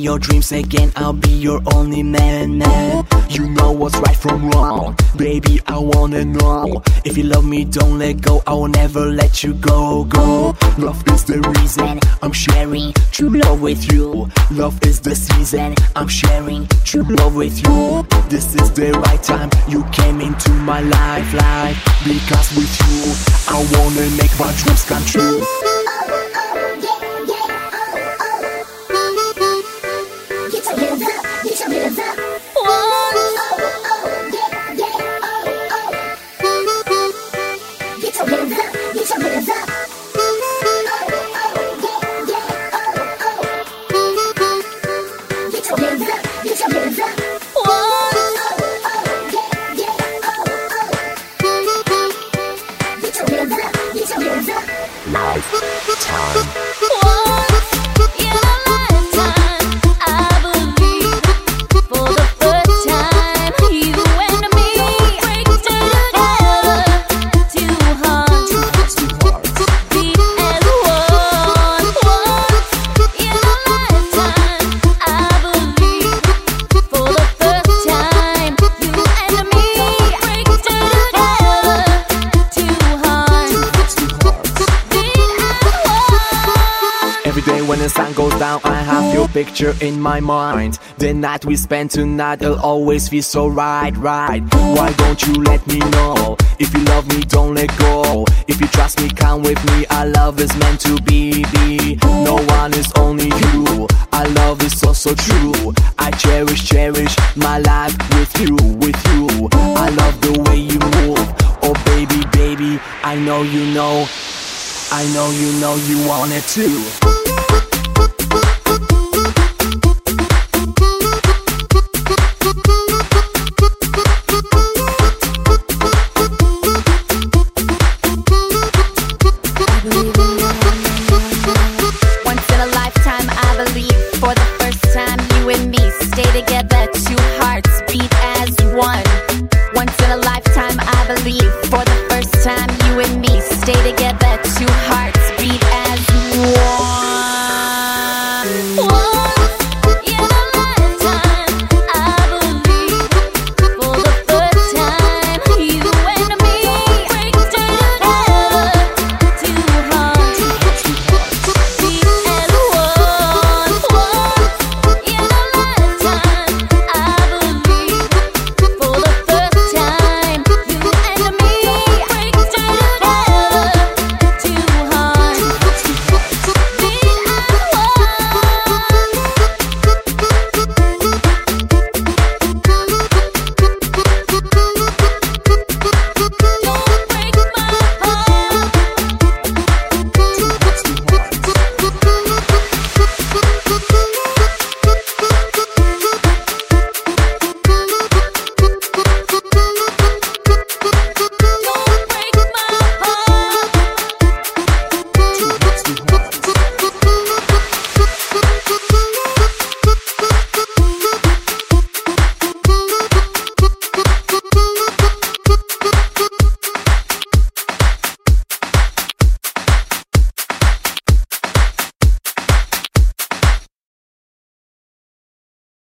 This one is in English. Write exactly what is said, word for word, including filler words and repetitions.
your dreams again, I'll be your only man, man. You know what's right from wrong, baby, I wanna know. If you love me, don't let go, I will never let you go, go. Love is the reason I'm sharing true love with you. Love is the season I'm sharing true love with you. This is the right time, you came into my life, life. Because with you, I wanna make my dreams come true. Lifetime. When the sun goes down, I have your picture in my mind. The night we spend tonight, it'll always feel so right, right. Why don't you let me know? If you love me, don't let go. If you trust me, come with me. Our love is meant to be, be. No one is only you. Our love is so, so true. I cherish, cherish my life with you, with you. I love the way you move. Oh baby, baby, I know you know. I know you know you want it too. For the first time, you and me stay together, two hearts beat as one. Once in a lifetime, I believe. For the